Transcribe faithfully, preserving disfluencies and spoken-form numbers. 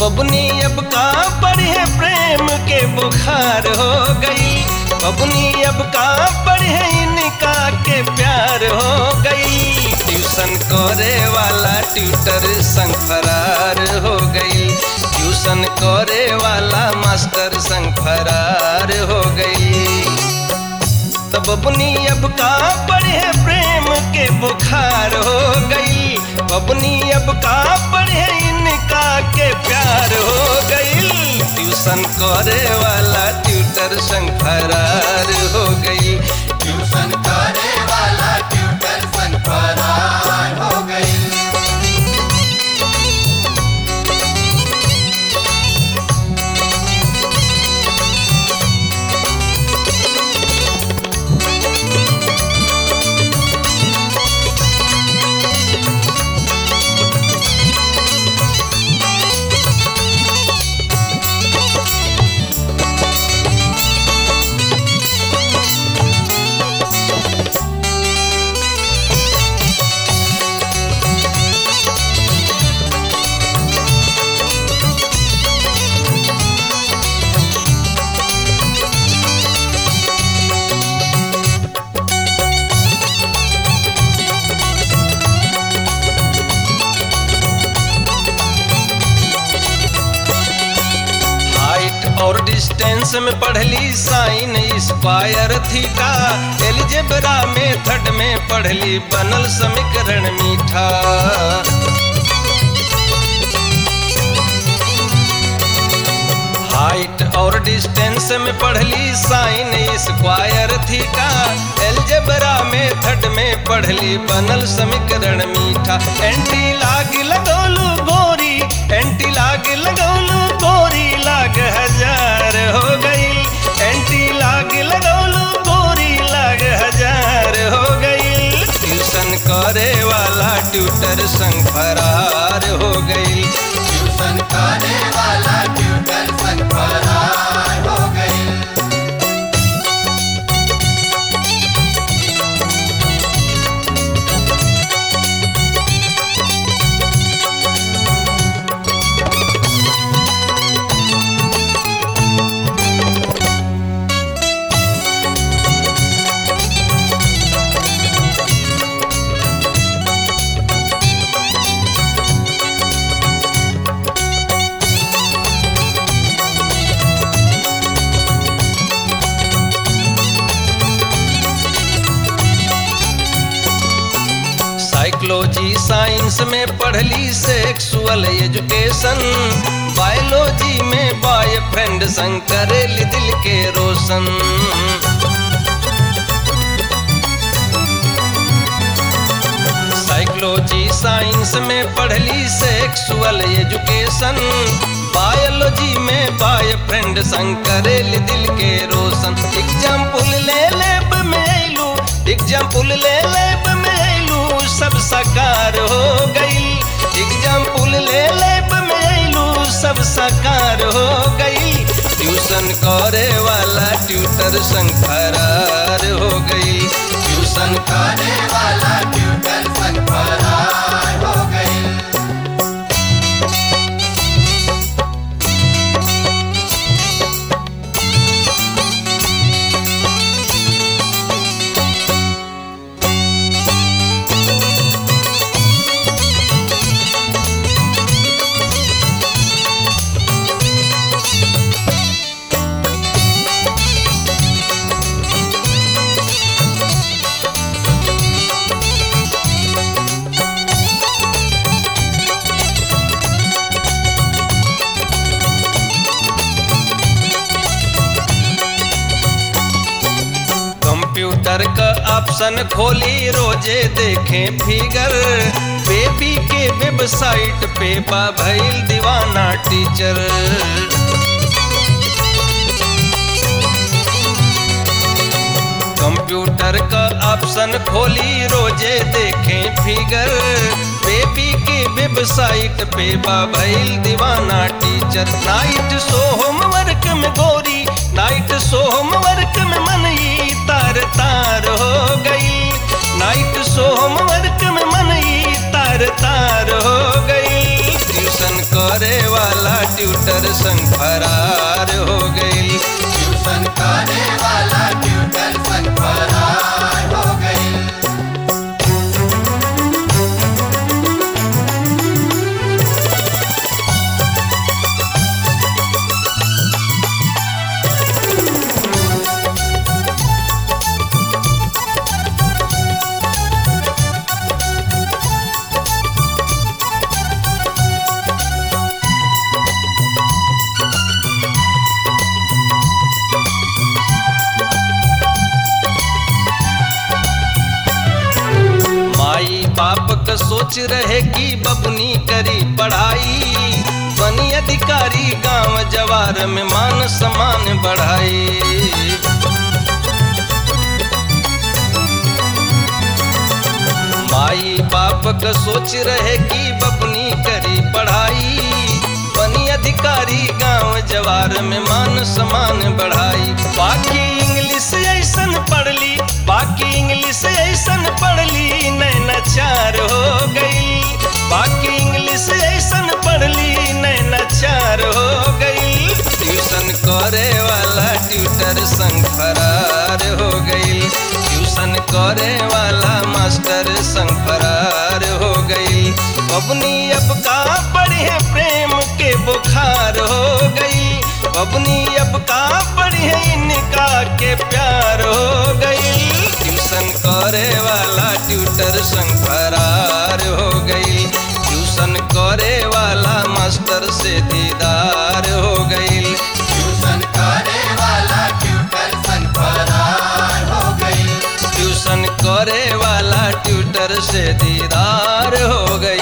बबुनी अब का पढ़े प्रेम के बुखार हो गई, बबुनी अब का पढ़े इनका के प्यार हो गई। ट्यूशन करे वाला ट्यूटर संग फरार हो गई, ट्यूशन करे वाला मास्टर संग फरार हो गई। तो बबुनी अब का पढ़े प्रेम के बुखार हो गई, बबुनी अब का पढ़े इनका के प्यार हो गई। ट्यूशन करे वाला ट्यूटर संग फरार हो गई, ट्यूशन करे वाला ट्यूटर संग फरार हो गई। और डिस्टेंस में पढ़ली sine square theta, algebra method में पढ़ली बनल समीकरण मीठा। हाइट और डिस्टेंस में पढ़ली sine square theta, algebra method में पढ़ली बनल समीकरण मीठा। एंटी लाग लगौलू गोरी, एंटी लाग लगौलू गोरी लाग हजार हो गई, एंटी लाग लगौलू गोरी लाग हजार हो गई। ट्यूशन करे वाला ट्यूटर संग फरार हो गई, ट्यूशन करे वाला ट्यूटर संग फरार हो गई। साइकोलॉजी साइंस में पढ़ली सेक्सुअल एजुकेशन, बायोलॉजी में बॉयफ्रेंड संग करेली दिल के रोशन। साइकोलॉजी साइंस में पढ़ली सेक्सुअल एजुकेशन, बायोलॉजी में बॉयफ्रेंड संग करेली दिल के रोशन। एग्जाम्पल ले लेब में अइलू, एग्जाम्पल ले लेब में अइलू सब साकार हो गई, एग्जाम्पल ले लेब में अइलू सब साकार हो गई। ट्यूशन करे वाला ट्यूटर संग फरार हो गई, ट्यूशन करे वाला ट्यूटर संग फरार हो गई। कंप्यूटर का ऑप्शन खोली रोजे देखें फिगर, बेबी के वेबसाइट पे बा भइल दीवाना टीचर। कंप्यूटर का ऑप्शन खोली रोजे देखें फिगर, बेबी के वेबसाइट पे बा भइल दीवाना टीचर। नाइट सो होमवर्क में गोरी, नाइट सो होमवर्क में मनई तार तार हो गई, नाइट सो होमवर्क में मनई तार तार हो गई। ट्यूशन को करे वाला ट्यूटर संग फरार हो गई। ट्यूशन करे वाला ट्यूटर संग फरार हो गई। माई बाप का सोच रहे कि बबनी करी पढ़ाई, बनी अधिकारी गांव जवार में मान सम्मान बढ़ाई। माई बाप का सोच रहे कि बबनी करी पढ़ाई, बनी अधिकारी गांव जवार में मान सम्मान बढ़ाई। बाकी इंग्लिश ऐसन पढ़ ली, बाकी इंग्लिश ऐसन पढ़ ली नैनाचार हो गई। बाकी इंग्लिश ऐसन पढ़ ली नैनाचार हो गई। ट्यूशन करे वाला ट्यूटर संग फरार हो गई। ट्यूशन करे वाला मास्टर संग फरार हो गई। बबनी अब का पढ़े प्रेम के बुखार हो गई। बबनी अब का पढ़े इनका के प्यार हो गई। ट्यूशन करे वाला ट्यूटर संग फरार हो गई। ट्यूशन करे वाला मास्टर से दीदार हो गई। ट्यूशन करे वाला ट्यूटर संग फरार हो गई। ट्यूशन करे वाला ट्यूटर से दीदार हो गई।